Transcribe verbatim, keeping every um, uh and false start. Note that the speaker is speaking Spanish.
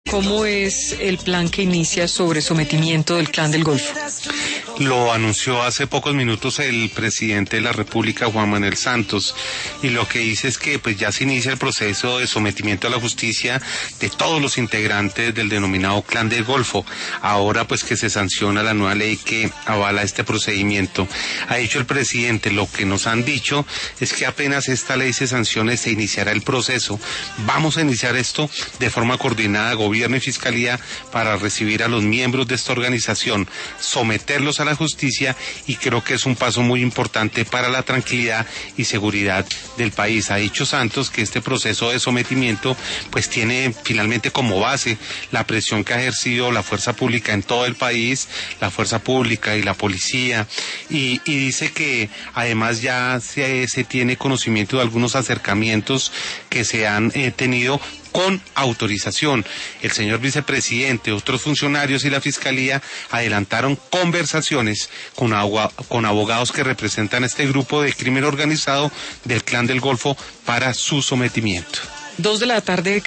¿Cómo es el plan que inicia sobre sometimiento del Clan del Golfo? Lo anunció hace pocos minutos el presidente de la República, Juan Manuel Santos, y lo que dice es que pues ya se inicia el proceso de sometimiento a la justicia de todos los integrantes del denominado Clan del Golfo, ahora pues que se sanciona la nueva ley que avala este procedimiento. Ha dicho el presidente, lo que nos han dicho es que apenas esta ley se sancione se iniciará el proceso. Vamos a iniciar esto de forma coordinada, gobierno y fiscalía, para recibir a los miembros de esta organización, someterlos a la justicia, y creo que es un paso muy importante para la tranquilidad y seguridad del país. Ha dicho Santos que este proceso de sometimiento pues tiene finalmente como base la presión que ha ejercido la fuerza pública en todo el país, la fuerza pública y la policía, y, y dice que además ya se, se tiene conocimiento de algunos acercamientos que se han eh, tenido con autorización. El señor vicepresidente, otros funcionarios y la fiscalía adelantaron conversaciones con, agua, con abogados que representan este grupo de crimen organizado del Clan del Golfo para su sometimiento. Dos de la tarde.